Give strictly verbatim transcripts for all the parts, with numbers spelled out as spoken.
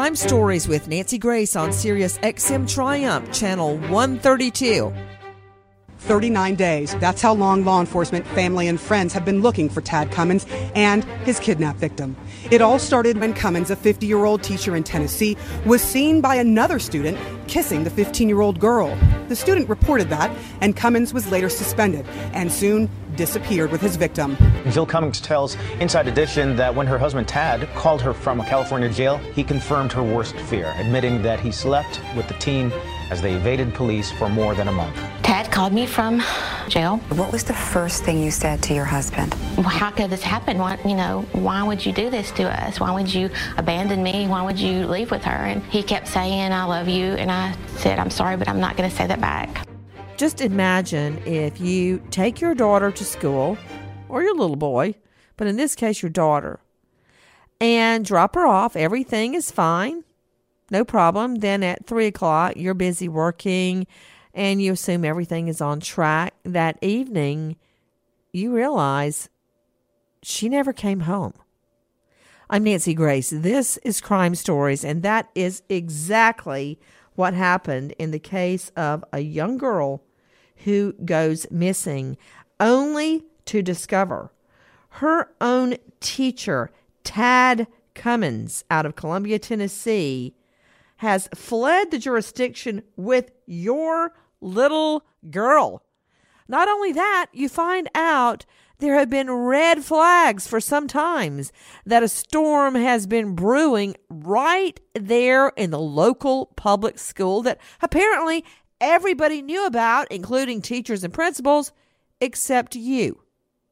Crime Stories with Nancy Grace on Sirius X M Triumph, Channel one thirty-two. thirty-nine days. That's how long law enforcement, family, and friends have been looking for Tad Cummins and his kidnapped victim. It all started when Cummins, a fifty-year-old teacher in Tennessee, was seen by another student kissing the fifteen-year-old girl. The student reported that, and Cummins was later suspended and soon disappeared with his victim. Jill Cummings tells Inside Edition that when her husband Tad called her from a California jail, he confirmed her worst fear, admitting that he slept with the teen as they evaded police for more than a month. Tad called me from jail. What was the first thing you said to your husband? Well, how could this happen? Why, you know, why would you do this to us? Why would you abandon me? Why would you leave with her? And he kept saying, I love you. And I said, I'm sorry, but I'm not going to say that back. Just imagine if you take your daughter to school, or your little boy, but in this case, your daughter, and drop her off. Everything is fine. No problem. Then at three o'clock, you're busy working and you assume everything is on track. That evening, you realize she never came home. I'm Nancy Grace. This is Crime Stories, and that is exactly what happened in the case of a young girl who goes missing, only to discover her own teacher, Tad Cummins, out of Columbia, Tennessee, has fled the jurisdiction with your little girl. Not only that, you find out there have been red flags for some times that a storm has been brewing right there in the local public school that apparently everybody knew about, including teachers and principals, except you.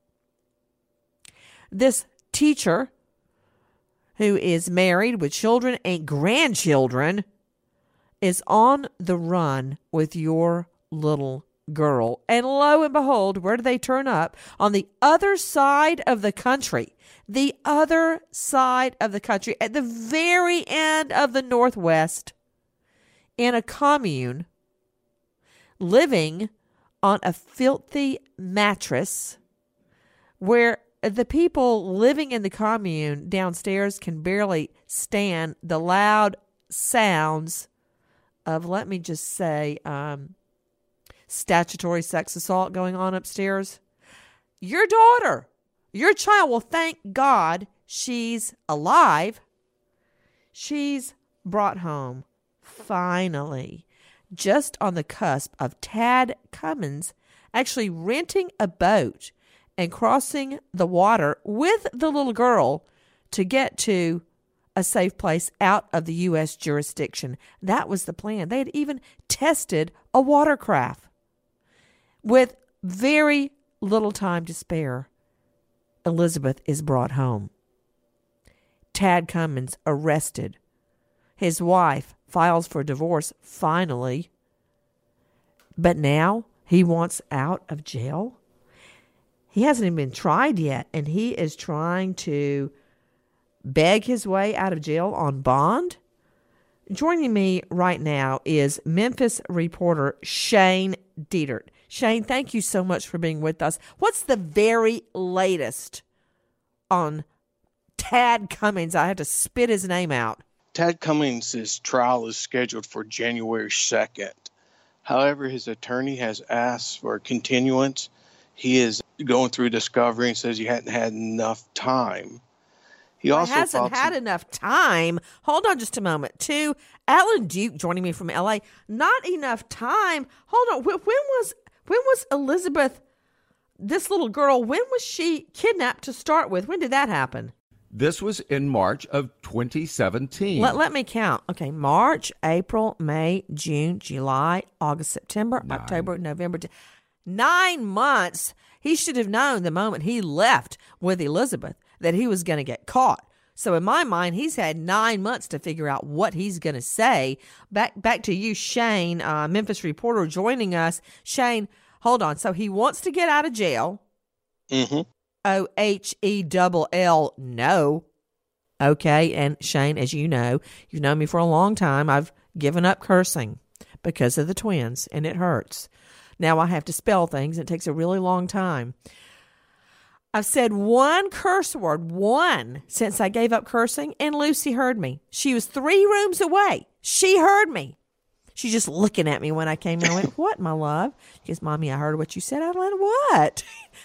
This teacher, who is married with children and grandchildren, is on the run with your little girl. And lo and behold, where do they turn up? On the other side of the country. The other side of the country, at the very end of the Northwest, in a commune, living on a filthy mattress where the people living in the commune downstairs can barely stand the loud sounds of, let me just say, um, statutory sex assault going on upstairs. Your daughter, your child, will thank God she's alive. She's brought home, finally, just on the cusp of Tad Cummins actually renting a boat and crossing the water with the little girl to get to a safe place out of the U S jurisdiction. That was the plan. They had even tested a watercraft. With very little time to spare, Elizabeth is brought home. Tad Cummins arrested. His wife files for divorce, finally. But now he wants out of jail. He hasn't even been tried yet, and he is trying to beg his way out of jail on bond. Joining me right now is Memphis reporter Shane Dietert. Shane, thank you so much for being with us. What's the very latest on Tad Cummins? I have to spit his name out. Tad Cummins' trial is scheduled for January second. However, his attorney has asked for a continuance. He is going through discovery and says he hadn't had enough time. He also hasn't had some- enough time. Hold on just a moment. To Alan Duke joining me from L A. Not enough time. Hold on. When was when was Elizabeth, this little girl, when was she kidnapped to start with? When did that happen? This was in March of twenty seventeen. Let, let me count. Okay, March, April, May, June, July, August, September, Nine. October, November. De- Nine months. He should have known the moment he left with Elizabeth that he was going to get caught. So in my mind, he's had nine months to figure out what he's going to say. Back back to you, Shane, uh, Memphis reporter joining us. Shane, hold on. So he wants to get out of jail. Mm-hmm. O H E double L, no. Okay, and Shane, as you know, you've known me for a long time. I've given up cursing because of the twins, and it hurts. Now I have to spell things, and it takes a really long time. I've said one curse word, one, since I gave up cursing, and Lucy heard me. She was three rooms away. She heard me. She's just looking at me when I came in. I went, what, my love? She goes, Mommy, I heard what you said. I went, what?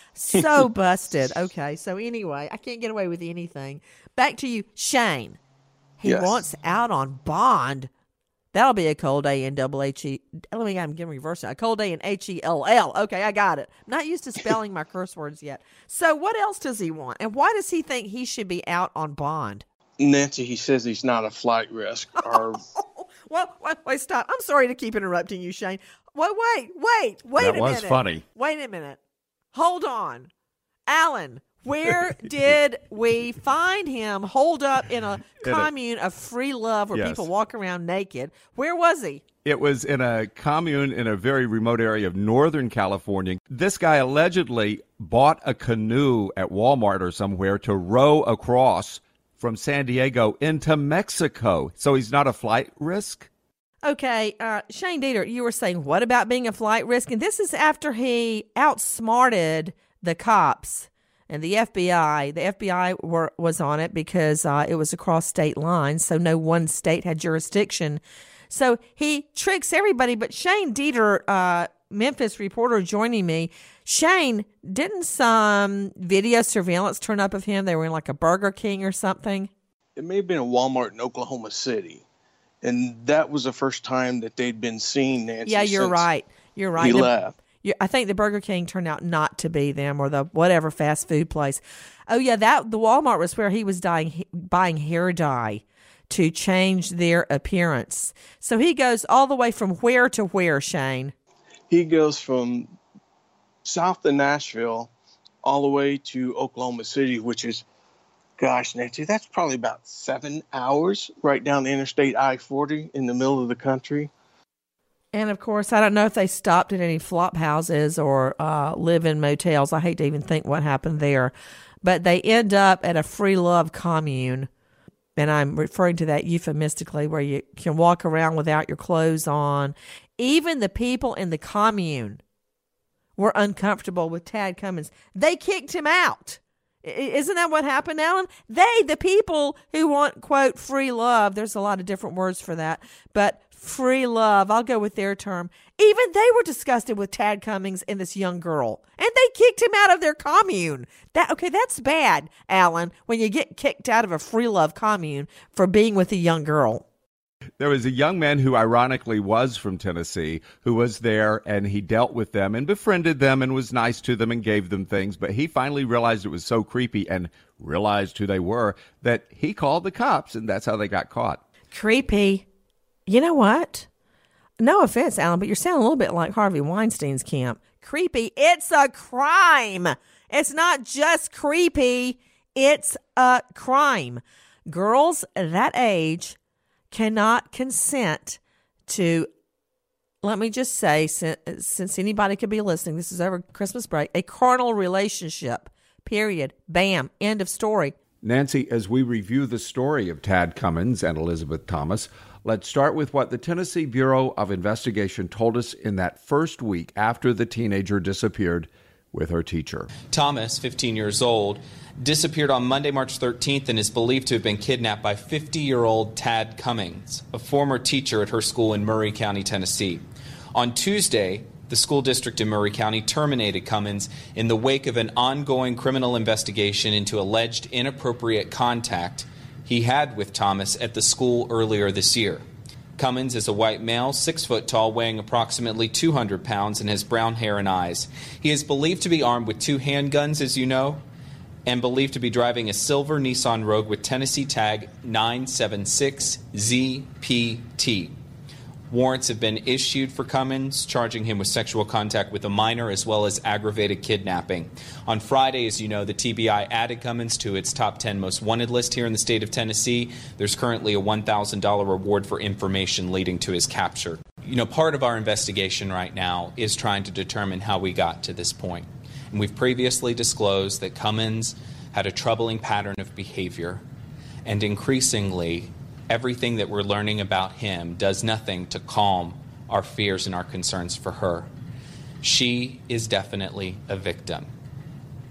So busted. Okay, so anyway, I can't get away with anything. Back to you, Shane. He Yes. wants out on bond. That'll be a cold A in double H E. Let me, I'm getting reverse it. A cold A in H E L L. Okay, I got it. I'm not used to spelling my curse words yet. So what else does he want? And why does he think he should be out on bond? Nancy, he says he's not a flight risk. Or Well, wait, wait, stop. I'm sorry to keep interrupting you, Shane. Wait, wait, wait, wait That a was minute. funny. Wait a minute. Hold on. Alan, where did we find him holed up in a In a- commune of free love where Yes. people walk around naked? Where was he? It was in a commune in a very remote area of Northern California. This guy allegedly bought a canoe at Walmart or somewhere to row across from San Diego into Mexico. So he's not a flight risk? Okay, uh, Shane Dieter, you were saying, what about being a flight risk? And this is after he outsmarted the cops and the F B I. The F B I were, was on it because uh, it was across state lines, so no one state had jurisdiction. So he tricks everybody. But Shane Dieter, uh, Memphis reporter joining me, Shane, didn't some video surveillance turn up of him? They were in like a Burger King or something. it may have been a Walmart in Oklahoma City. And that was the first time that they'd been seen, Nancy. Yeah, you're since right. You're right. He The- left. you- I think the Burger King turned out not to be them, or the whatever fast food place. Oh yeah, that the Walmart was where he was dying, buying hair dye to change their appearance. So he goes all the way from where to where, Shane? He goes from south of Nashville all the way to Oklahoma City, which is, gosh, Nancy, that's probably about seven hours right down the Interstate I forty in the middle of the country. And of course, I don't know if they stopped at any flop houses or uh, live-in motels. I hate to even think what happened there. But they end up at a free love commune. And I'm referring to that euphemistically, where you can walk around without your clothes on. Even the people in the commune were uncomfortable with Tad Cummins. They kicked him out. I- Isn't that what happened, Alan? They, the people who want, quote, free love, there's a lot of different words for that, but free love, I'll go with their term. Even they were disgusted with Tad Cummins and this young girl, and they kicked him out of their commune. That okay, that's bad, Alan, when you get kicked out of a free love commune for being with a young girl. There was a young man who ironically was from Tennessee who was there, and he dealt with them and befriended them and was nice to them and gave them things. But he finally realized it was so creepy and realized who they were that he called the cops, and that's how they got caught. Creepy. You know what? No offense, Alan, but you're sounding a little bit like Harvey Weinstein's camp. Creepy. It's a crime. It's not just creepy. It's a crime. Girls that age cannot consent to, let me just say, since, since anybody could be listening, this is over Christmas break, a carnal relationship. Period. Bam. End of story. Nancy, as we review the story of Tad Cummins and Elizabeth Thomas, let's start with what the Tennessee Bureau of Investigation told us in that first week after the teenager disappeared with her teacher. Thomas, fifteen years old, disappeared on Monday, March thirteenth, and is believed to have been kidnapped by fifty-year-old Tad Cummins, a former teacher at her school in Murray County, Tennessee. On Tuesday, the school district in Murray County terminated Cummins in the wake of an ongoing criminal investigation into alleged inappropriate contact he had with Thomas at the school earlier this year. Cummins is a white male, six foot tall, weighing approximately two hundred pounds, and has brown hair and eyes. He is believed to be armed with two handguns, as you know, and believed to be driving a silver Nissan Rogue with Tennessee tag nine seven six Z P T. Warrants have been issued for Cummins, charging him with sexual contact with a minor as well as aggravated kidnapping. On Friday, as you know, the T B I added Cummins to its top ten most wanted list here in the state of Tennessee. There's currently a one thousand dollars reward for information leading to his capture. You know, part of our investigation right now is trying to determine how we got to this point. And we've previously disclosed that Cummins had a troubling pattern of behavior, and increasingly, everything that we're learning about him does nothing to calm our fears and our concerns for her. She is definitely a victim.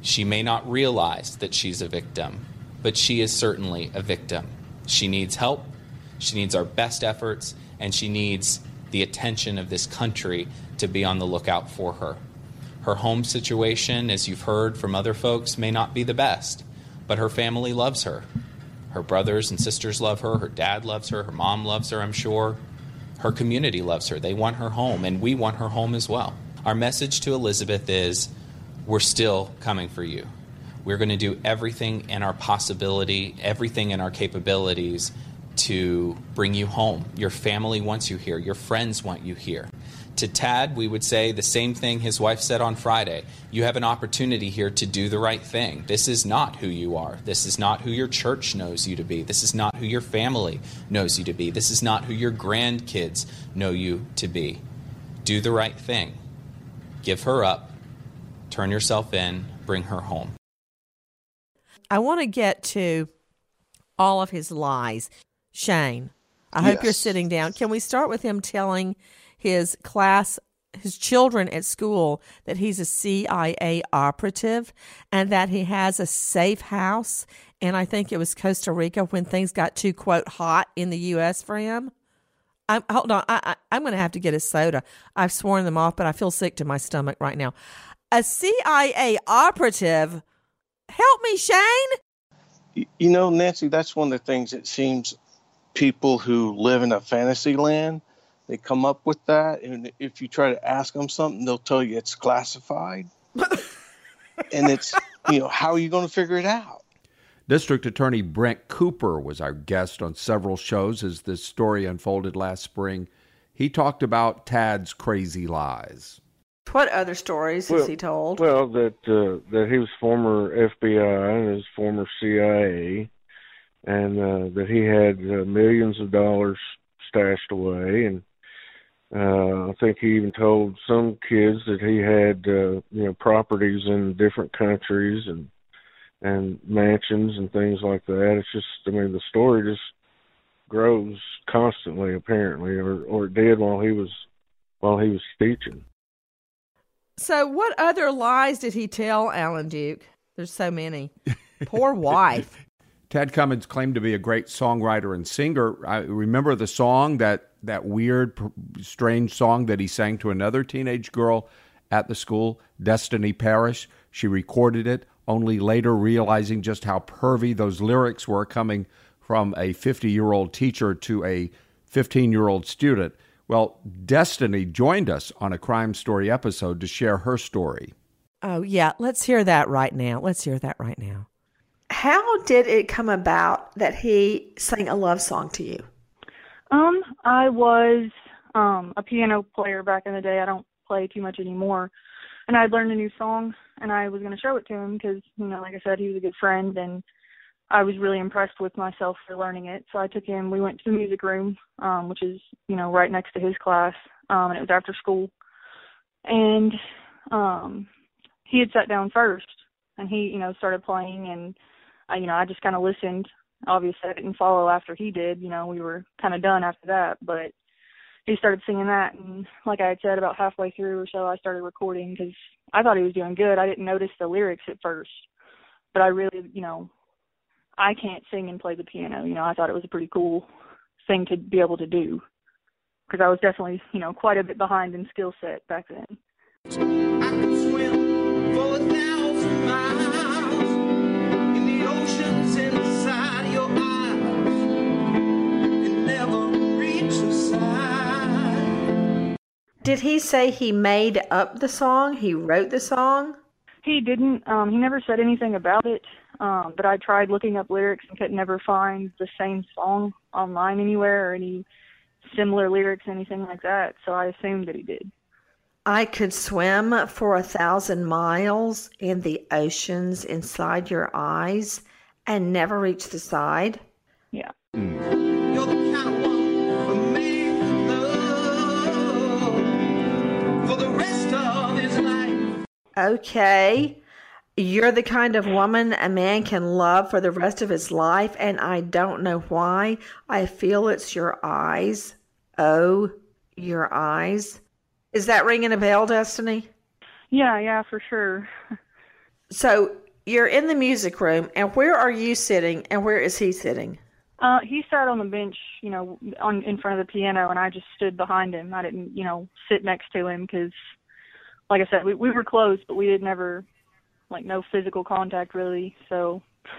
She may not realize that she's a victim, but she is certainly a victim. She needs help, she needs our best efforts, and she needs the attention of this country to be on the lookout for her. Her home situation, as you've heard from other folks, may not be the best, but her family loves her. Her brothers and sisters love her, her dad loves her, her mom loves her, I'm sure. Her community loves her. They want her home, and we want her home as well. Our message to Elizabeth is, we're still coming for you. We're going to do everything in our possibility, everything in our capabilities to bring you home. Your family wants you here. Your friends want you here. To Tad, we would say the same thing his wife said on Friday. You have an opportunity here to do the right thing. This is not who you are. This is not who your church knows you to be. This is not who your family knows you to be. This is not who your grandkids know you to be. Do the right thing. Give her up. Turn yourself in. Bring her home. I want to get to all of his lies. Shane, I Yes. hope you're sitting down. Can we start with him telling his class, his children at school, that he's a C I A operative and that he has a safe house? And I think it was Costa Rica when things got too, quote, hot in the U S for him. I'm, hold on, I, I, I'm going to have to get a soda. I've sworn them off, but I feel sick to my stomach right now. A C I A operative? Help me, Shane. You know, Nancy, that's one of the things it seems people who live in a fantasy land, they come up with that. And if you try to ask them something, they'll tell you it's classified. And it's, you know, how are you going to figure it out? District Attorney Brent Cooper was our guest on several shows as this story unfolded last spring. He talked about Tad's crazy lies. What other stories well, has he told? Well, that uh, that he was former F B I and his former C I A, and uh, that he had uh, millions of dollars stashed away. And uh, I think he even told some kids that he had uh, you know properties in different countries and and mansions and things like that. It's just, I mean, the story just grows constantly, apparently, or or it did while he was while he was teaching. So what other lies did he tell, Alan Duke? There's so many. Poor wife. Tad Cummins claimed to be a great songwriter and singer. I remember the song, that, that weird, strange song that he sang to another teenage girl at the school, Destiny Parrish. She recorded it, only later realizing just how pervy those lyrics were, coming from a fifty-year-old teacher to a fifteen-year-old student. Well, Destiny joined us on a Crime Story episode to share her story. Oh, yeah. Let's hear that right now. Let's hear that right now. How did it come about that he sang a love song to you? Um, I was um, a piano player back in the day. I don't play too much anymore. And I'd learned a new song, and I was going to show it to him because, you know, like I said, he was a good friend, and I was really impressed with myself for learning it. So I took him, we went to the music room, um, which is, you know, right next to his class, um, and it was after school. And um, he had sat down first, and he, you know, started playing, and, I, you know, I just kind of listened. Obviously, I didn't follow after he did. You know, we were kind of done after that, but he started singing that, and like I had said, about halfway through or so, I started recording because I thought he was doing good. I didn't notice the lyrics at first, but I really, you know, I can't sing and play the piano. You know, I thought it was a pretty cool thing to be able to do because I was definitely, you know, quite a bit behind in skill set back then. I could swim for a thousand miles in the oceans inside your eyes and never reach the side. Did he say he made up the song? He wrote the song? He didn't. Um, he never said anything about it. Um, but I tried looking up lyrics and could never find the same song online anywhere or any similar lyrics, anything like that. So I assumed that he did. I could swim for a thousand miles in the oceans inside your eyes and never reach the side. Yeah. Mm. You're the kind of one for me love for the rest of his life. Okay. You're the kind of woman a man can love for the rest of his life, and I don't know why. I feel it's your eyes. Oh, your eyes. Is that ringing a bell, Destiny? Yeah, yeah, for sure. So you're in the music room, and where are you sitting, and where is he sitting? Uh, he sat on the bench, you know, on in front of the piano, and I just stood behind him. I didn't, you know, sit next to him because, like I said, we we were close, but we did never, like, no physical contact really. So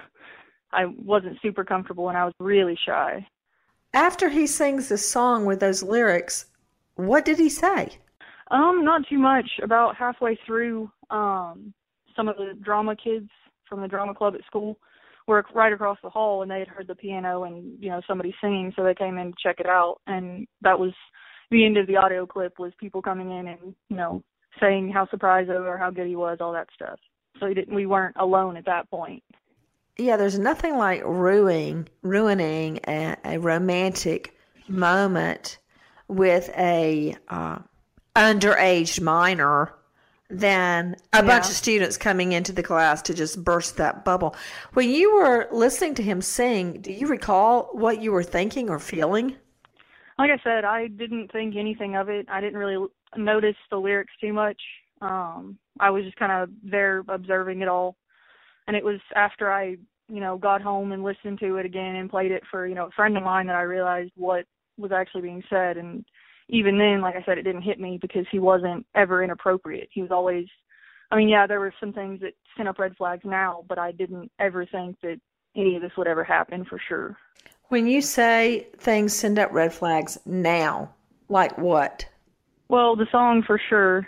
I wasn't super comfortable, and I was really shy. After he sings the song with those lyrics, what did he say? Um, not too much. About halfway through, um, some of the drama kids from the drama club at school were right across the hall, and they had heard the piano and, you know, somebody singing, so they came in to check it out. And that was the end of the audio clip, was people coming in and, you know, saying how surprised they were, how good he was, all that stuff. So he didn't, we weren't alone at that point. Yeah, there's nothing like ruining ruining a, a romantic moment with a uh, underage minor than a yeah. bunch of students coming into the class to just burst that bubble. When you were listening to him sing, do you recall what you were thinking or feeling? Like I said, I didn't think anything of it. I didn't really notice the lyrics too much. Um, I was just kind of there observing it all. And it was after I, you know, got home and listened to it again and played it for, you know, a friend of mine that I realized what was actually being said. And even then, like I said, it didn't hit me because he wasn't ever inappropriate. He was always, I mean, yeah, there were some things that sent up red flags now, but I didn't ever think that any of this would ever happen for sure. When you say things send up red flags now, like what? Well, the song for sure.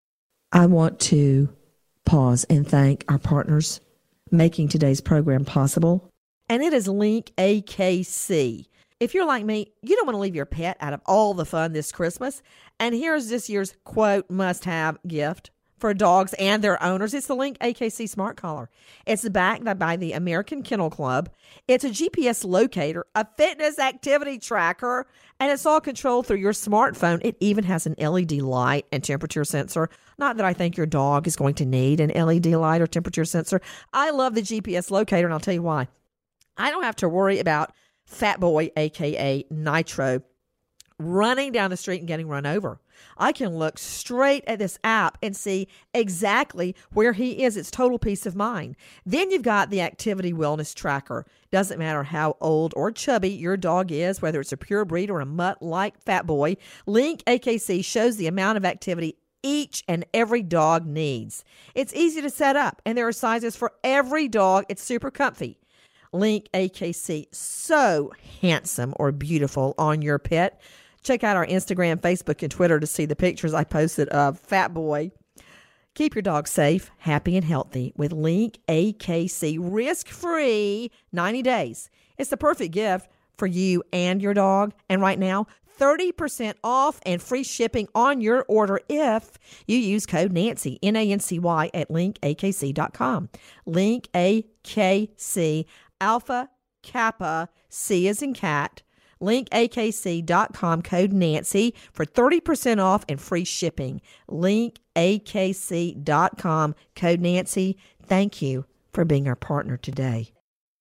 I want to pause and thank our partners making today's program possible. And it is Link A K C. If you're like me, you don't want to leave your pet out of all the fun this Christmas. And here's this year's, quote, must-have gift for dogs and their owners. It's the Link A K C Smart Collar. It's backed by the American Kennel Club. It's a G P S locator, a fitness activity tracker, and it's all controlled through your smartphone. It even has an L E D light and temperature sensor. Not that I think your dog is going to need an L E D light or temperature sensor. I love the G P S locator, and I'll tell you why. I don't have to worry about Fat Boy, a k a. Nitro, running down the street and getting run over. I can look straight at this app and see exactly where he is. It's total peace of mind. Then you've got the activity wellness tracker. Doesn't matter how old or chubby your dog is, whether it's a pure breed or a mutt like Fat Boy, Link A K C shows the amount of activity each and every dog needs. It's easy to set up, and there are sizes for every dog. It's super comfy. Link A K C, so handsome or beautiful on your pet. Check out our Instagram, Facebook, and Twitter to see the pictures I posted of Fat Boy. Keep your dog safe, happy, and healthy with Link A K C. Risk-free, ninety days. It's the perfect gift for you and your dog. And right now, thirty percent off and free shipping on your order if you use code Nancy, N A N C Y, at link A K C dot com. Link A K C, Alpha, Kappa, C as in cat. link A K C dot com, code Nancy for thirty percent off and free shipping. link A K C dot com, code Nancy. Thank you for being our partner today.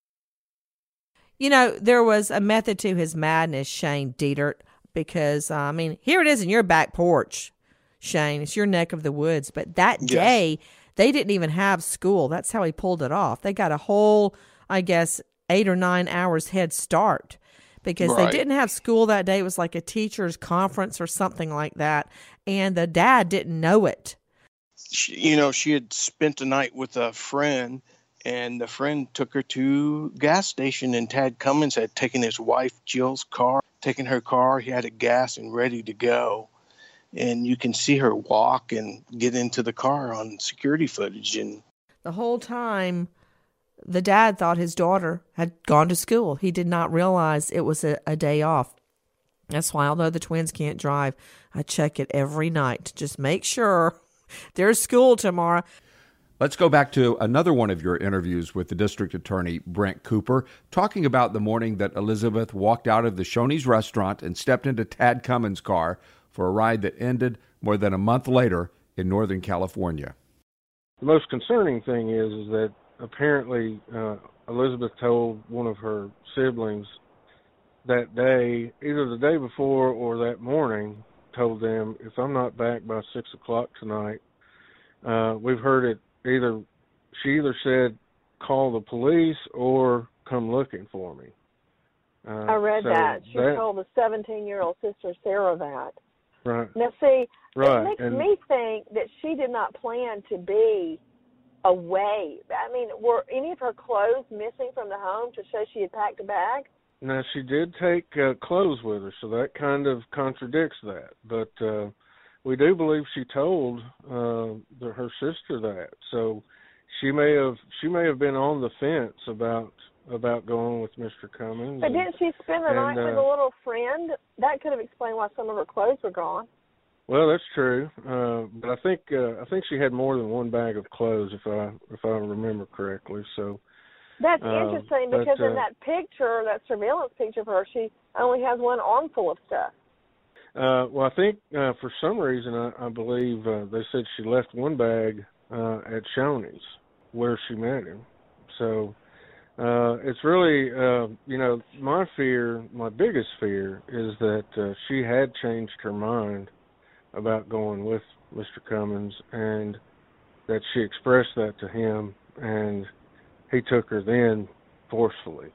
You know, there was a method to his madness, Shane Dietert, because, uh, I mean, here it is in your back porch, Shane. It's your neck of the woods. But that Yes. day, they didn't even have school. That's how he pulled it off. They got a whole, I guess, eight or nine hours head start because Right. they didn't have school that day. It was like a teacher's conference or something like that. And the dad didn't know it. She, you know, she had spent the night with a friend, and the friend took her to a gas station, and Tad Cummins had taken his wife Jill's car, taken her car. He had it gas and ready to go. And you can see her walk and get into the car on security footage. And The whole time, the dad thought his daughter had gone to school. He did not realize it was a, a day off. That's why, although the twins can't drive, I check it every night to just make sure there's school tomorrow. Let's go back to another one of your interviews with the district attorney, Brent Cooper, talking about the morning that Elizabeth walked out of the Shoney's restaurant and stepped into Tad Cummins' car for a ride that ended more than a month later in Northern California. The most concerning thing is, is that apparently uh, Elizabeth told one of her siblings that day, either the day before or that morning, told them, if I'm not back by six o'clock tonight, uh, we've heard it either she either said, call the police or come looking for me. Uh, I read so that. She that, told the seventeen-year-old sister, Sarah, that. Right. Now, see, right. it makes and, me think that she did not plan to be away. I mean, were any of her clothes missing from the home to show she had packed a bag? Now, she did take uh, clothes with her, so that kind of contradicts that. But uh, we do believe she told uh, the, her sister that. So she may have she may have been on the fence about about going with Mister Cummings. But and, didn't she spend the and, night uh, with a little friend? That could have explained why some of her clothes were gone. Well, that's true, uh, but I think uh, I think she had more than one bag of clothes, if I if I remember correctly. So that's uh, interesting but, because uh, in that picture, that surveillance picture of her, she only has one armful of stuff. Uh, well, I think uh, for some reason I, I believe uh, they said she left one bag uh, at Shoney's where she met him. So uh, it's really, uh, you know, my fear, my biggest fear is that uh, she had changed her mind about going with Mister Cummings and that she expressed that to him and he took her then forcefully.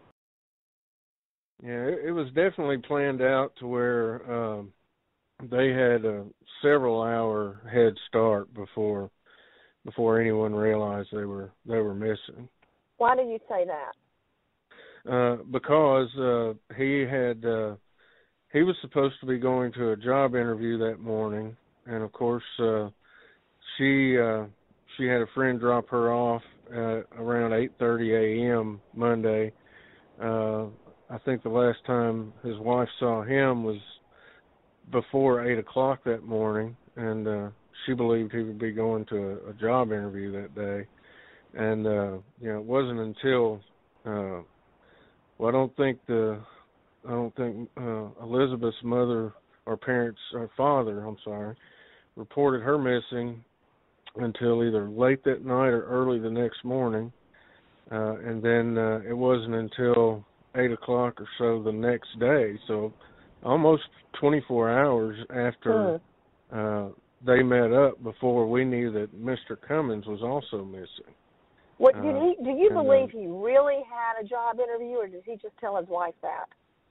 Yeah, it, it was definitely planned out to where um, they had a several hour head start before before anyone realized they were they were missing. Why do you say that? Uh, because uh, he had uh, he was supposed to be going to a job interview that morning, and of course uh, she uh, she had a friend drop her off at around eight thirty a.m. Monday. Uh, I think the last time his wife saw him was before eight o'clock that morning, and uh, she believed he would be going to a, a job interview that day. And uh, you know, it wasn't until uh, well, I don't think the I don't think uh, Elizabeth's mother or parents or father, I'm sorry, reported her missing until either late that night or early the next morning. Uh, and then uh, it wasn't until eight o'clock or so the next day, so almost twenty-four hours after hmm. uh, they met up before we knew that Mister Cummings was also missing. What did Uh, he? Do you and, believe uh, he really had a job interview, or did he just tell his wife that?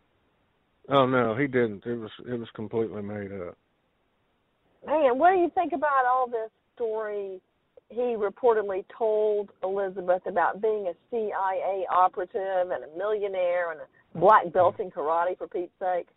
Oh no, he didn't. It was it was completely made up. Man, what do you think about all this story he reportedly told Elizabeth about being a C I A operative and a millionaire and a black belt in karate, for Pete's sake?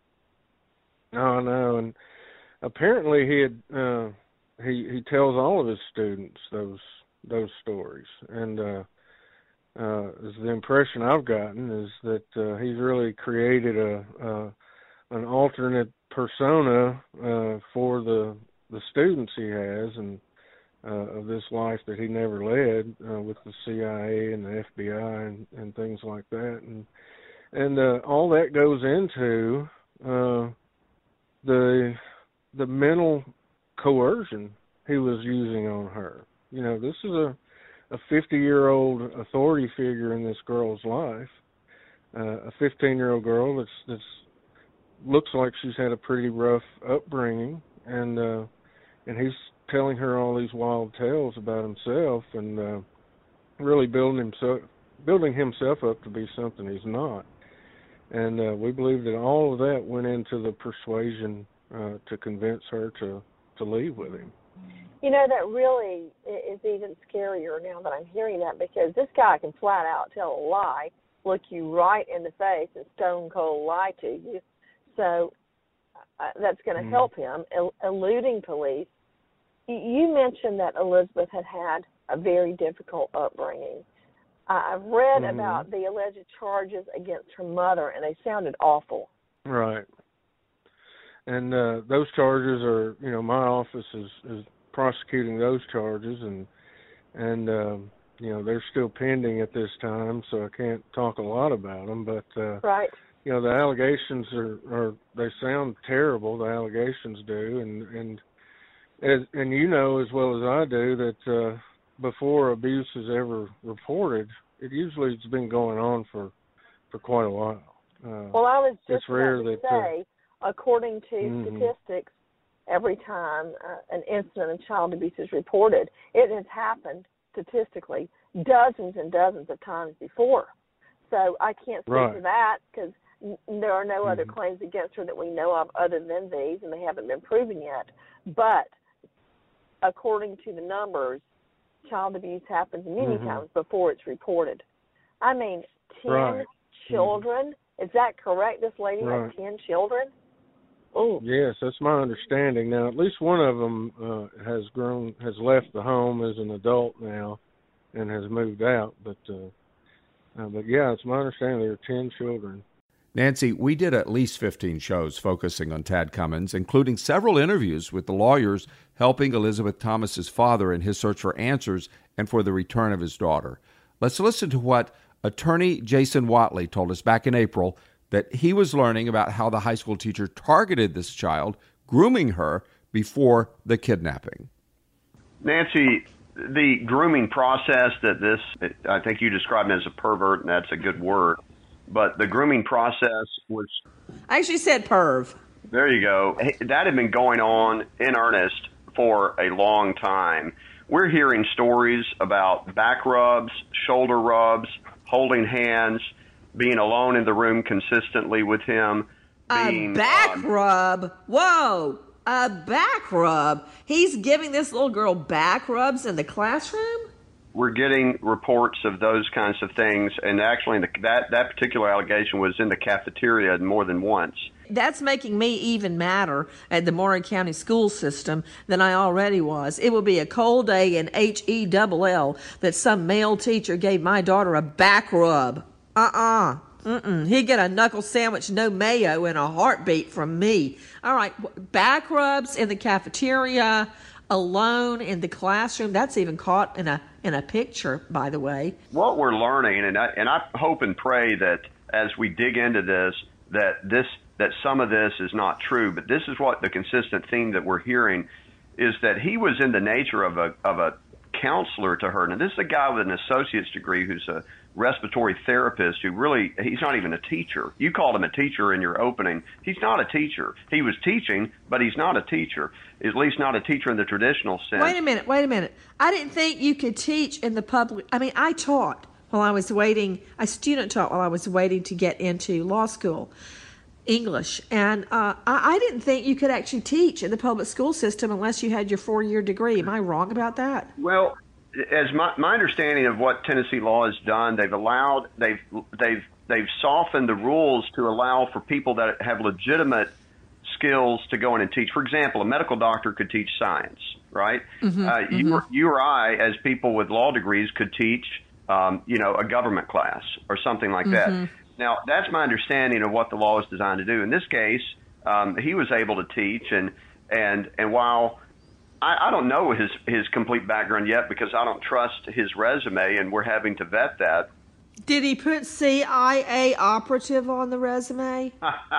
Oh no, and apparently he had uh, he he tells all of his students those those stories, and uh, uh, the impression I've gotten is that uh, he's really created a, a an alternate persona uh, for the the students he has, and uh, of this life that he never led uh, with the C I A and the F B I and, and things like that, and and uh, all that goes into uh, the the mental coercion he was using on her. You know, this is a a fifty-year-old authority figure in this girl's life, uh, a fifteen-year-old girl that's that's looks like she's had a pretty rough upbringing, and uh, and he's telling her all these wild tales about himself, and uh, really building himself building himself up to be something he's not. And uh, we believe that all of that went into the persuasion uh, to convince her to, to leave with him. You know, that really is even scarier now that I'm hearing that, because this guy can flat out tell a lie, look you right in the face and stone cold lie to you. So uh, that's going to mm. help him, el- eluding police. You mentioned that Elizabeth had had a very difficult upbringing. I've read mm-hmm. about the alleged charges against her mother, and they sounded awful. Right. And uh, those charges are, you know, my office is, is prosecuting those charges, and, and um, you know, they're still pending at this time, so I can't talk a lot about them. But, uh, right. you know, the allegations are, are, they sound terrible, the allegations do, and, and, as, and you know as well as I do that uh, before abuse is ever reported, it usually has been going on for, for quite a while. Uh, well, I was just it's rare about to that, say, uh, according to mm-hmm. statistics, every time uh, an incident of child abuse is reported, it has happened statistically dozens and dozens of times before. So I can't speak Right. to that because n- there are no Mm-hmm. other claims against her that we know of other than these, and they haven't been proven yet. But according to the numbers, child abuse happens many Mhm. times before it's reported. I mean, ten Right. children? Is that correct? This lady Right. had ten children? Oh, Yes, that's my understanding. Now, at least one of them uh, has grown, has left the home as an adult now, and has moved out. But, uh, uh, but yeah, it's my understanding there are ten children. Nancy, we did at least fifteen shows focusing on Tad Cummins, including several interviews with the lawyers helping Elizabeth Thomas's father in his search for answers and for the return of his daughter. Let's listen to what attorney Jason Watley told us back in April, that he was learning about how the high school teacher targeted this child, grooming her before the kidnapping. Nancy, the grooming process that this, I think you described it as a pervert, and that's a good word, but the grooming process was, I actually said perv. there you go, that had been going on in earnest for a long time. We're hearing stories about back rubs, shoulder rubs, holding hands, being alone in the room consistently with him. Being, A back um, rub? Whoa, a back rub. He's giving this little girl back rubs in the classroom? We're getting reports of those kinds of things, and actually in the, that, that particular allegation was in the cafeteria more than once. That's making me even madder at the Maury County school system than I already was. It will be a cold day in H E L L that some male teacher gave my daughter a back rub. Uh-uh. Mm-mm. He'd get a knuckle sandwich, no mayo, in a heartbeat from me. All right, back rubs in the cafeteria, alone in the classroom. That's even caught in a in a picture, by the way. What we're learning, and I, and I hope and pray that as we dig into this, that this that some of this is not true, but this is what the consistent theme that we're hearing is that he was in the nature of a of a counselor to her. Now, this is a guy with an associate's degree who's a respiratory therapist who really, he's not even a teacher. You called him a teacher in your opening. He's not a teacher. He was teaching, but he's not a teacher, at least not a teacher in the traditional sense. Wait a minute, wait a minute. I didn't think you could teach in the public. I mean, I taught while I was waiting, I student taught while I was waiting to get into law school, English. And uh, I, I didn't think you could actually teach in the public school system unless you had your four-year degree. Am I wrong about that? Well, as my, my understanding of what Tennessee law has done, they've allowed, they've, they've, they've softened the rules to allow for people that have legitimate skills to go in and teach. For example, a medical doctor could teach science, right? Mhm, uh, mhm. You, or, you or I, as people with law degrees, could teach, um, you know, a government class or something like that. Mhm. Now, that's my understanding of what the law is designed to do. In this case, um, he was able to teach, and and and while I, I don't know his his complete background yet because I don't trust his resume, and we're having to vet that. Did he put C I A operative on the resume?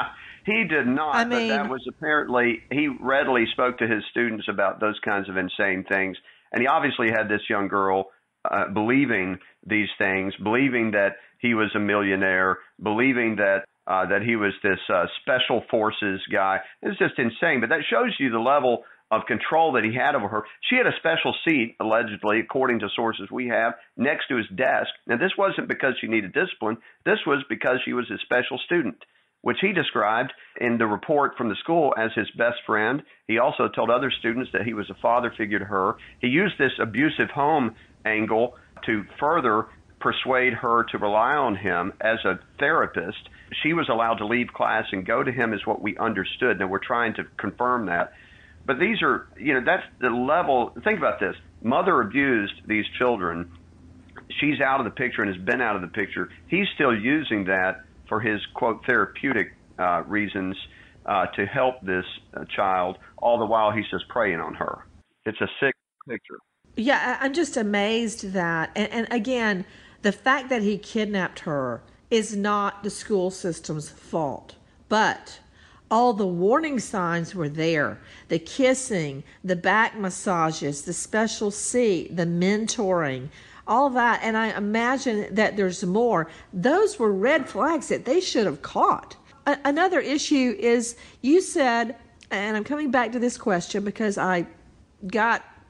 He did not, I but mean- that was apparently, he readily spoke to his students about those kinds of insane things. And he obviously had this young girl uh, believing these things, believing that he was a millionaire, believing that uh, that he was this uh, special forces guy. It's just insane. But that shows you the level of control that he had over her. She had a special seat, allegedly, according to sources we have, next to his desk. Now, this wasn't because she needed discipline. This was because she was his special student, which he described in the report from the school as his best friend. He also told other students that he was a father figure to her. He used this abusive home angle to further persuade her to rely on him as a therapist. She was allowed to leave class and go to him is what we understood. Now, we're trying to confirm that. But these are, you know, that's the level. Think about this. Mother abused these children. She's out of the picture and has been out of the picture. He's still using that for his, quote, therapeutic uh, reasons uh, to help this uh, child, all the while he's just preying on her. It's a sick picture. Yeah, I- I'm just amazed that, and, and again, the fact that he kidnapped her is not the school system's fault, but all the warning signs were there. The kissing, the back massages, the special seat, the mentoring, all that. And I imagine that there's more. Those were red flags that they should have caught. A- another issue is you said, and I'm coming back to this question because I got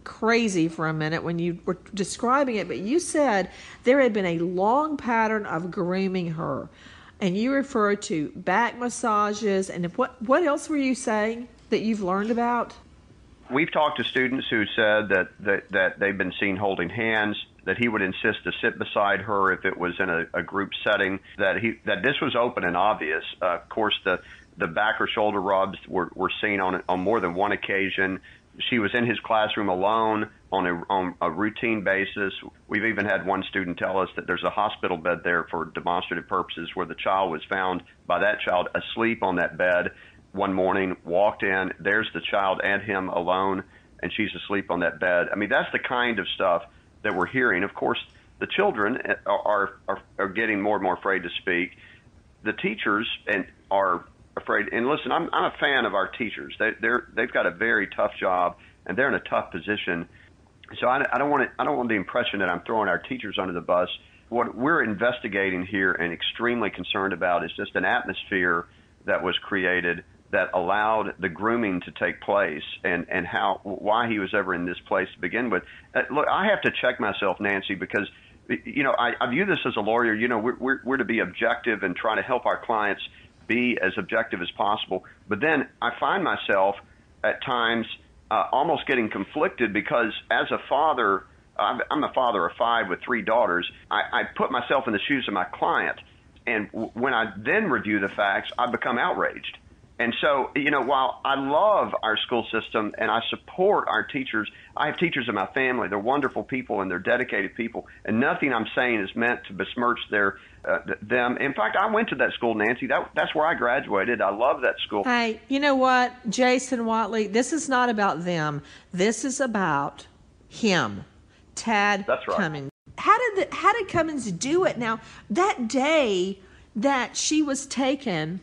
crazy for a minute when you were describing it, but you said there had been a long pattern of grooming her, and you referred to back massages, and what what else were you saying that you've learned about? We've talked to students who said that, that, that they've been seen holding hands, that he would insist to sit beside her if it was in a, a group setting, that he that this was open and obvious. Uh, of course, the, the back or shoulder rubs were, were seen on on more than one occasion. She was in his classroom alone on a, on a routine basis. We've even had one student tell us that there's a hospital bed there for demonstrative purposes where the child was found by that child asleep on that bed one morning, walked in, there's the child and him alone, and she's asleep on that bed. I mean, that's the kind of stuff that we're hearing. Of course, the children are, are, are getting more and more afraid to speak. The teachers and are afraid. And listen, I'm I'm a fan of our teachers. They they're they've got a very tough job and they're in a tough position. So I, I don't want to, I don't want the impression that I'm throwing our teachers under the bus. What we're investigating here and extremely concerned about is just an atmosphere that was created that allowed the grooming to take place, and and how why he was ever in this place to begin with. Uh, look, I have to check myself, Nancy, because you know I, I view this as a lawyer. You know, we're, we're we're to be objective and try to help our clients be as objective as possible. But then I find myself at times uh, almost getting conflicted because as a father, I'm, I'm a father of five with three daughters. I, I put myself in the shoes of my client, and w- when I then review the facts, I become outraged. And so, you know, while I love our school system and I support our teachers, I have teachers in my family. They're wonderful people and they're dedicated people. And nothing I'm saying is meant to besmirch their uh, them. In fact, I went to that school, Nancy. That, that's where I graduated. I love that school. Hey, you know what, Jason Watley, this is not about them. This is about him, Tad That's right. Cummins. How did the, how did Cummins do it? Now, that day that she was taken,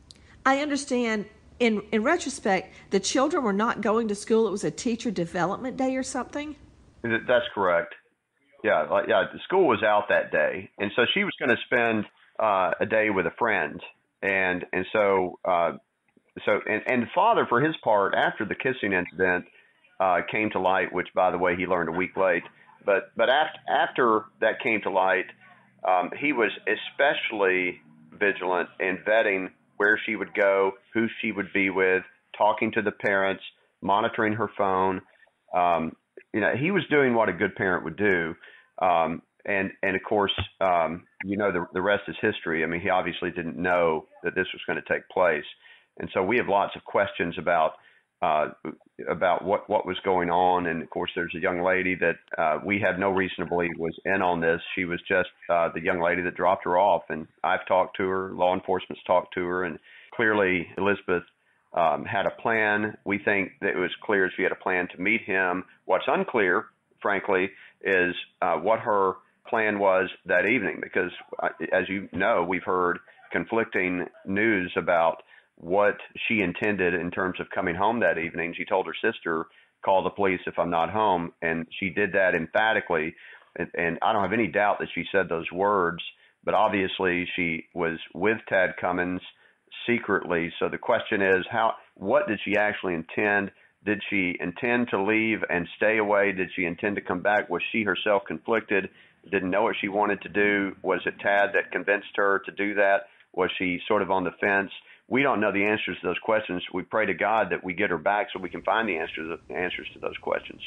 I understand in, in retrospect, the children were not going to school. It was a teacher development day or something? That's correct. Yeah, like, yeah. The school was out that day. And so she was going to spend uh, a day with a friend. And and so, uh, so and, and the father, for his part, after the kissing incident uh, came to light, which, by the way, he learned a week late. But, but after, after that came to light, um, he was especially vigilant in vetting where she would go, who she would be with, talking to the parents, monitoring her phone. Um, you know, he was doing what a good parent would do. Um, and, and of course, um, you know, the, the rest is history. I mean, he obviously didn't know that this was going to take place. And so we have lots of questions about, uh, about what, what was going on. And of course, there's a young lady that, uh, we have no reason to believe was in on this. She was just, uh, the young lady that dropped her off. And I've talked to her, law enforcement's talked to her, and clearly Elizabeth, um, had a plan. We think that it was clear she had a plan to meet him. What's unclear, frankly, is, uh, what her plan was that evening, because uh, as you know, we've heard conflicting news about what she intended in terms of coming home that evening. She told her sister, call the police if I'm not home. And she did that emphatically. And, and I don't have any doubt that she said those words, but obviously she was with Tad Cummins secretly. So the question is, how, what did she actually intend? Did she intend to leave and stay away? Did she intend to come back? Was she herself conflicted? Didn't know what she wanted to do? Was it Tad that convinced her to do that? Was she sort of on the fence? We don't know the answers to those questions. We pray to God that we get her back so we can find the answers, answers to those questions.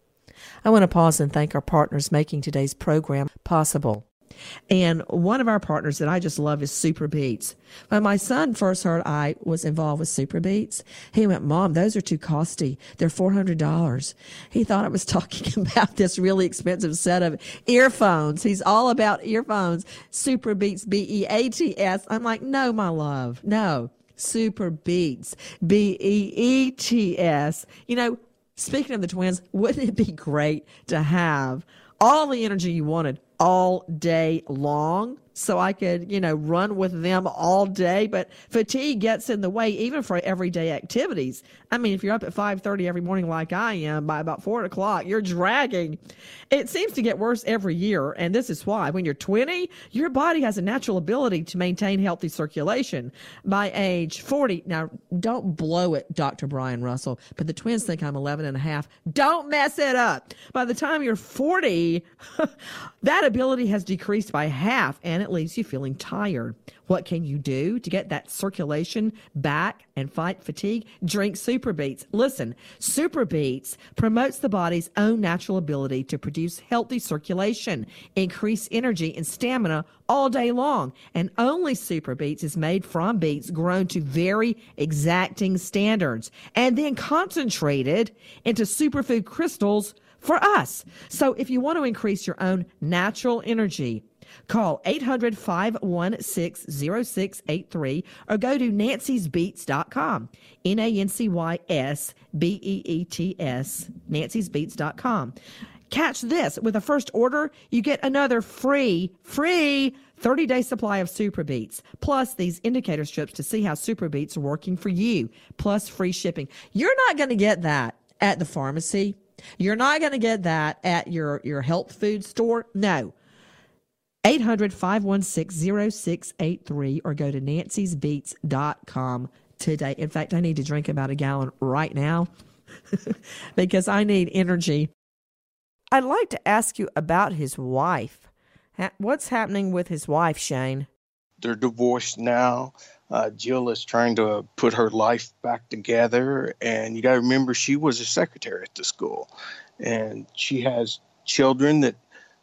I want to pause and thank our partners making today's program possible. And one of our partners that I just love is Super Beats. When my son first heard I was involved with Super Beats, he went, Mom, those are too costly. They're four hundred dollars. He thought I was talking about this really expensive set of earphones. He's all about earphones. Super Beats, B E A T S. I'm like, no, my love, no. Super Beats, B E E T S. You know, speaking of the twins, wouldn't it be great to have all the energy you wanted all day long? so I could, you know, run with them all day. But fatigue gets in the way even for everyday activities. I mean, if you're up at five thirty every morning like I am, by about four o'clock, you're dragging. It seems to get worse every year, and this is why. When you're twenty, your body has a natural ability to maintain healthy circulation. By age forty, now don't blow it, Doctor Brian Russell, but the twins think I'm eleven and a half. Don't mess it up. By the time you're forty, that ability has decreased by half, and it leaves you feeling tired. What can you do to get that circulation back and fight fatigue? Drink Super Beets. Listen, Super Beets promotes the body's own natural ability to produce healthy circulation, increase energy and stamina all day long. And only Super Beets is made from beets grown to very exacting standards and then concentrated into superfood crystals for us. So if you want to increase your own natural energy, call eight hundred, five one six, zero six eight three or go to nancys beets dot com. N A N C Y S B E E T S, nancys beets dot com. Catch this. With a first order, you get another free, free thirty-day supply of Super Beets, plus these indicator strips to see how Super Beets are working for you, plus free shipping. You're not going to get that at the pharmacy. You're not going to get that at your, your health food store. No. eight hundred, five one six, zero six eight three or go to nancys beets dot com today. In fact, I need to drink about a gallon right now because I need energy. I'd like to ask you about his wife. What's happening with his wife, Shane? They're divorced now. Uh, Jill is trying to put her life back together. And you got to remember, she was a secretary at the school. And she has children that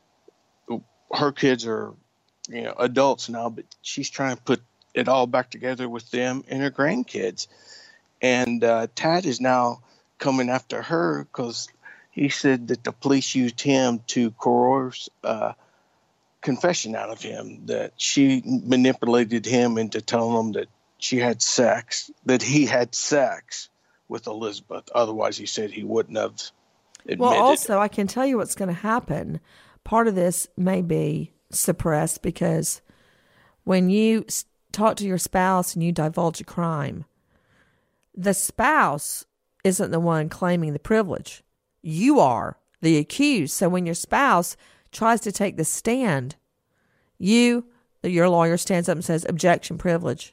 her kids are, you know, adults now, but she's trying to put it all back together with them and her grandkids. And uh, Tad is now coming after her because he said that the police used him to coerce uh, confession out of him, that she manipulated him into telling him that she had sex, that he had sex with Elizabeth. Otherwise, he said he wouldn't have admitted. Well, also, I can tell you what's going to happen. Part of this may be suppressed because when you talk to your spouse and you divulge a crime, the spouse isn't the one claiming the privilege. You are the accused. So when your spouse tries to take the stand, you, your lawyer, stands up and says, objection, privilege.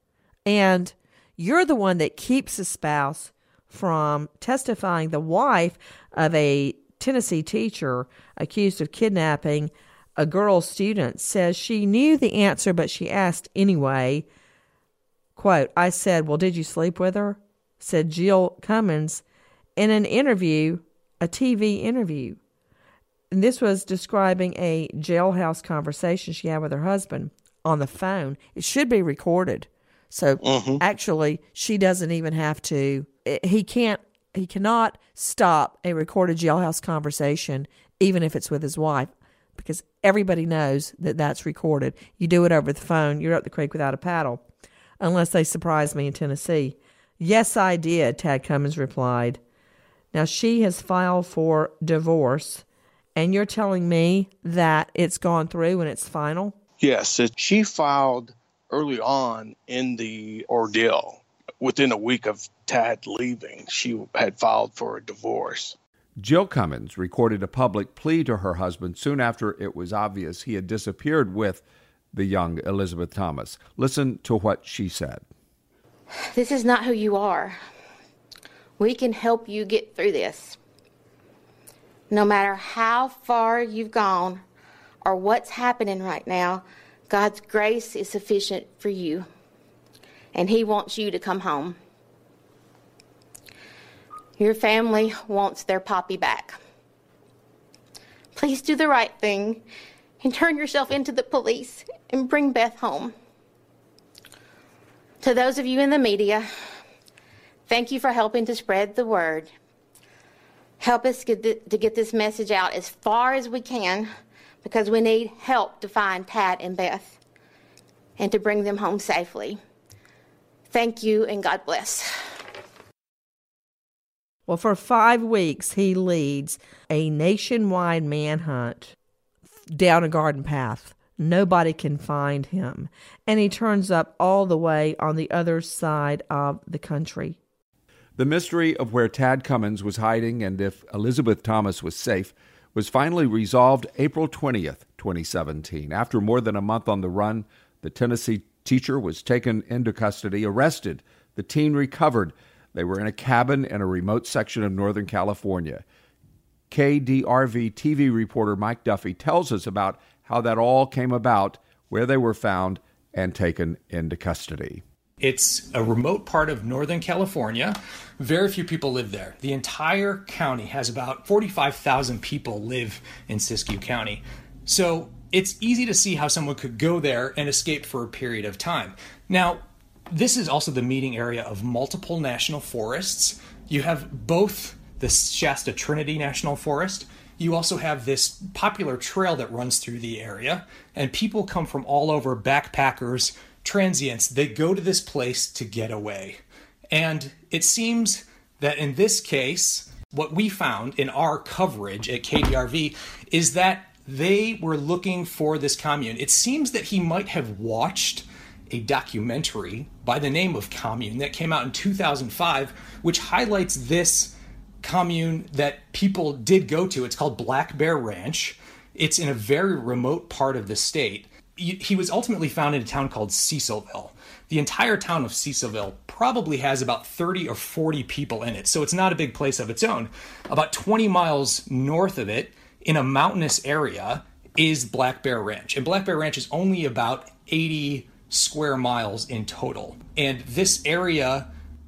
And you're the one that keeps the spouse from testifying. The wife of a Tennessee teacher accused of kidnapping a girl student says she knew the answer, but she asked anyway. Quote, I said, well, did you sleep with her? Said Jill Cummins in an interview, a T V interview. And this was describing a jailhouse conversation she had with her husband on the phone. It should be recorded. So mm-hmm. actually, she doesn't even have to, he can't, he cannot stop a recorded jailhouse conversation, even if it's with his wife, because everybody knows that that's recorded. You do it over the phone, you're up the creek without a paddle, unless they surprise me in Tennessee. Yes, I did, Tad Cummins replied. Now, she has filed for divorce, and you're telling me that it's gone through and it's final? Yes, it, she filed early on in the ordeal. Within a week of Tad leaving, she had filed for a divorce. Jill Cummins recorded a public plea to her husband soon after it was obvious he had disappeared with the young Elizabeth Thomas. Listen to what she said. This is not who you are. We can help you get through this. No matter how far you've gone or what's happening right now, God's grace is sufficient for you, and He wants you to come home. Your family wants their Poppy back. Please do the right thing and turn yourself into the police and bring Beth home. To those of you in the media, thank you for helping to spread the word. Help us get th- to get this message out as far as we can, because we need help to find Tad and Beth and to bring them home safely. Thank you, and God bless. Well, for five weeks, he leads a nationwide manhunt down a garden path nobody can find him, and he turns up all the way on the other side of the country. The mystery of where Tad Cummins was hiding and if Elizabeth Thomas was safe was finally resolved April twentieth, twenty seventeen. After more than a month on the run, the Tennessee teacher was taken into custody, arrested. The teen recovered. They were in a cabin in a remote section of Northern California. K D R V T V reporter Mike Duffy tells us about how that all came about, where they were found and taken into custody. It's a remote part of Northern California. Very few people live there. The entire county has about forty-five thousand people live in Siskiyou County. So it's easy to see how someone could go there and escape for a period of time. Now, this is also the meeting area of multiple national forests. You have both the Shasta Trinity National Forest. You also have this popular trail that runs through the area, and people come from all over, backpackers, transients. They go to this place to get away. And it seems that in this case, what we found in our coverage at K D R V is that they were looking for this commune. It seems that he might have watched a documentary by the name of Commune that came out in two thousand five, which highlights this commune that people did go to. It's called Black Bear Ranch. It's in a very remote part of the state. He was ultimately found in a town called Cecilville. The entire town of Cecilville probably has about thirty or forty people in it, so it's not a big place of its own. About twenty miles north of it, in a mountainous area, is Black Bear Ranch. And Black Bear Ranch is only about eighty square miles in total. And this area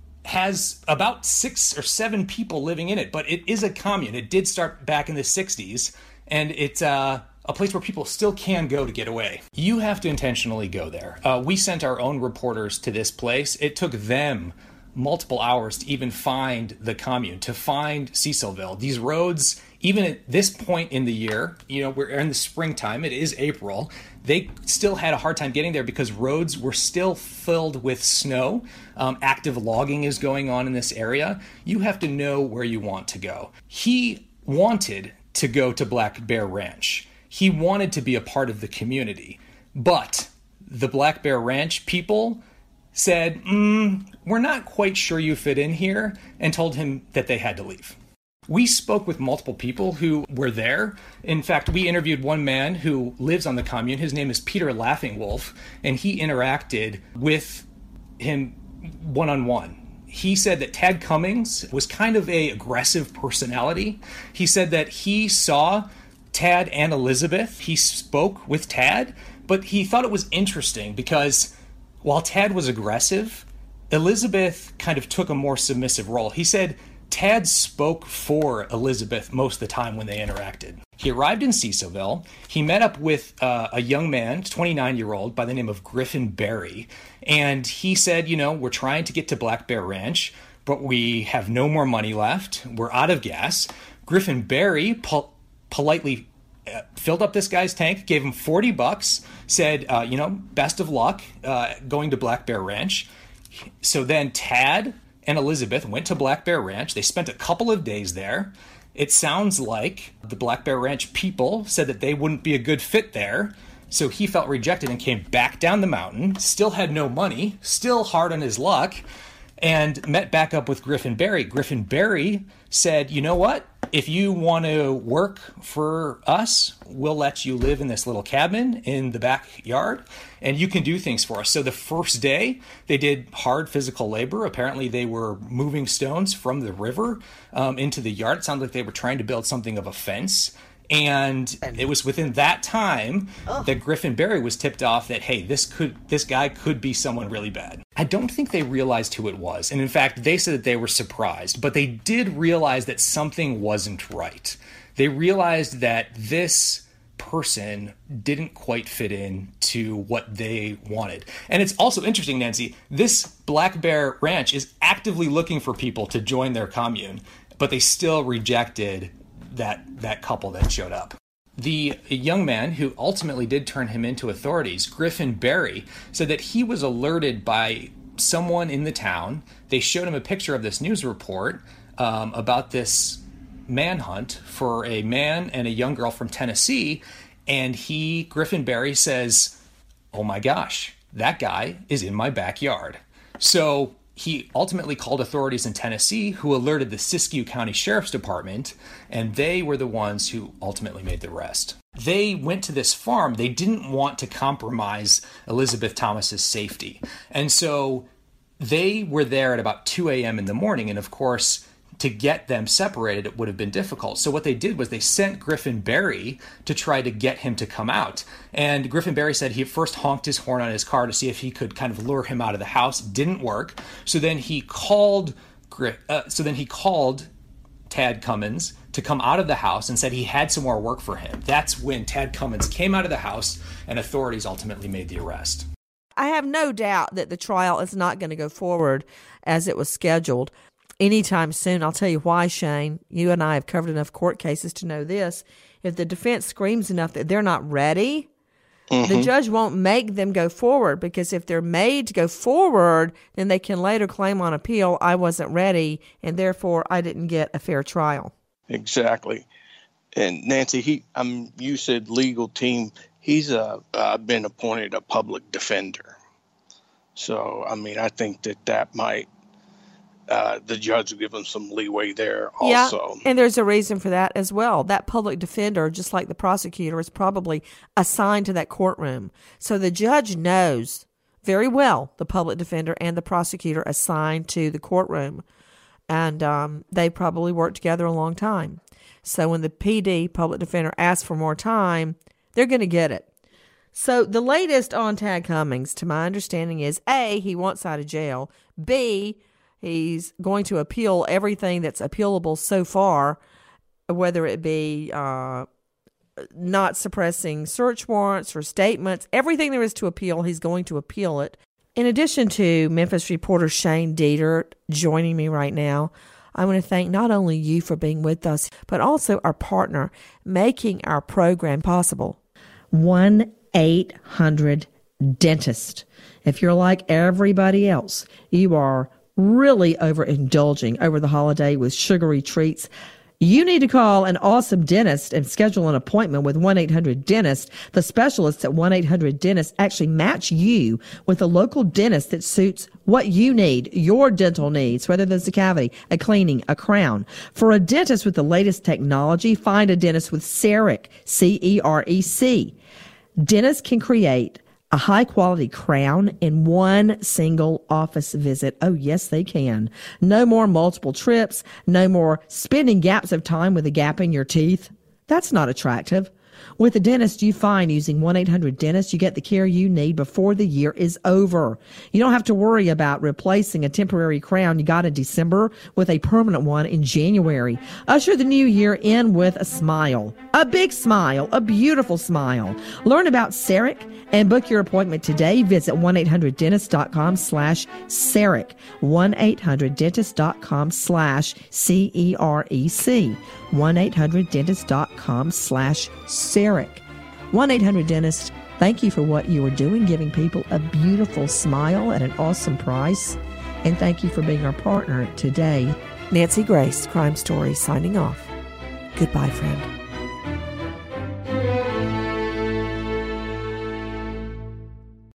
has about six or seven people living in it, but it is a commune. It did start back in the sixties, and it's uh, a place where people still can go to get away. You have to intentionally go there. Uh, we sent our own reporters to this place. It took them multiple hours to even find the commune, to find Cecilville. These roads, even at this point in the year, you know, we're in the springtime, it is April, they still had a hard time getting there because roads were still filled with snow. Um, active logging is going on in this area. You have to know where you want to go. He wanted to go to Black Bear Ranch. He wanted to be a part of the community. But the Black Bear Ranch people said, mm, we're not quite sure you fit in here, and told him that they had to leave. We spoke with multiple people who were there. In fact, we interviewed one man who lives on the commune. His name is Peter Laughing Wolf, and he interacted with him one-on-one. He said that Tad Cummins was kind of a aggressive personality. He said that he saw Tad and Elizabeth. He spoke with Tad, but he thought it was interesting because while Tad was aggressive, Elizabeth kind of took a more submissive role. He said Tad spoke for Elizabeth most of the time when they interacted. He arrived in Cecilville. He met up with uh, a young man, twenty-nine-year-old, by the name of Griffin Berry. And he said, you know, we're trying to get to Black Bear Ranch, but we have no more money left. We're out of gas. Griffin Berry pol- politely uh, filled up this guy's tank, gave him forty bucks, said, uh, you know, best of luck uh, going to Black Bear Ranch. So then Tad and Elizabeth went to Black Bear Ranch. They spent a couple of days there. It sounds like the Black Bear Ranch people said that they wouldn't be a good fit there. So he felt rejected and came back down the mountain, still had no money, still hard on his luck, and met back up with Griffin Berry. Griffin Berry said, you know what? If you want to work for us, we'll let you live in this little cabin in the backyard, and you can do things for us. So the first day, they did hard physical labor. Apparently, they were moving stones from the river um, into the yard. It sounded like they were trying to build something of a fence. And it was within that time oh. that Griffin Berry was tipped off that, hey, this could this guy could be someone really bad. I don't think they realized who it was. And in fact, they said that they were surprised, but they did realize that something wasn't right. They realized that this person didn't quite fit in to what they wanted. And it's also interesting, Nancy, this Black Bear Ranch is actively looking for people to join their commune, but they still rejected that that couple that showed up. The young man who ultimately did turn him into authorities, Griffin Berry, said that he was alerted by someone in the town. They showed him a picture of this news report um, about this manhunt for a man and a young girl from Tennessee, And he, Griffin Barry, says, oh my gosh, that guy is in my backyard. So he ultimately called authorities in Tennessee, who alerted the Siskiyou County Sheriff's Department, and they were the ones who ultimately made the arrest. They went to this farm. They didn't want to compromise Elizabeth Thomas's safety. And so they were there at about two a.m. in the morning, and of course, to get them separated, it would have been difficult. So what they did was they sent Griffin Barry to try to get him to come out. And Griffin Barry said he first honked his horn on his car to see if he could kind of lure him out of the house. Didn't work. So then he called. Uh, so then he called Tad Cummins to come out of the house and said he had some more work for him. That's when Tad Cummins came out of the house, and authorities ultimately made the arrest. I have no doubt that the trial is not going to go forward as it was scheduled anytime soon. I'll tell you why, Shane. You and I have covered enough court cases to know this. If the defense screams enough that they're not ready, mm-hmm. the judge won't make them go forward, because if they're made to go forward, then they can later claim on appeal, I wasn't ready, and therefore I didn't get a fair trial. Exactly. And Nancy, he, um, you said legal team. He's uh, uh, been appointed a public defender. So, I mean, I think that that might, Uh, the judge will give him some leeway there also. Yeah, and there's a reason for that as well. That public defender, just like the prosecutor, is probably assigned to that courtroom. So the judge knows very well the public defender and the prosecutor assigned to the courtroom. And um, they probably worked together a long time. So when the P D, public defender, asks for more time, they're going to get it. So the latest on Tad Cummins, to my understanding, is A, he wants out of jail. B, he's going to appeal everything that's appealable so far, whether it be uh, not suppressing search warrants or statements. Everything there is to appeal, he's going to appeal it. In addition to Memphis reporter Shane Dieter joining me right now, I want to thank not only you for being with us, but also our partner making our program possible, one eight hundred dentist. If you're like everybody else, you are really overindulging over the holiday with sugary treats, you need to call an awesome dentist and schedule an appointment with one eight hundred dentist. The specialists at one eight hundred dentist actually match you with a local dentist that suits what you need, your dental needs, whether there's a cavity, a cleaning, a crown. For a dentist with the latest technology, find a dentist with CEREC, C E R E C. Dentists can create a high-quality crown in one single office visit. Oh, yes, they can. No more multiple trips. No more spending gaps of time with a gap in your teeth. That's not attractive. With a dentist you find using one eight hundred dentist, you get the care you need before the year is over. You don't have to worry about replacing a temporary crown you got in December with a permanent one in January. Usher the new year in with a smile. A big smile. A beautiful smile. Learn about CEREC and book your appointment today. Visit one eight hundred dentist dot com slash CEREC. one eight hundred dentist dot com slash C E R E C. one eight hundred dentist dot com slash CEREC. one eight hundred dentist, thank you for what you are doing, giving people a beautiful smile at an awesome price. And thank you for being our partner today. Nancy Grace, Crime Story, signing off. Goodbye, friend.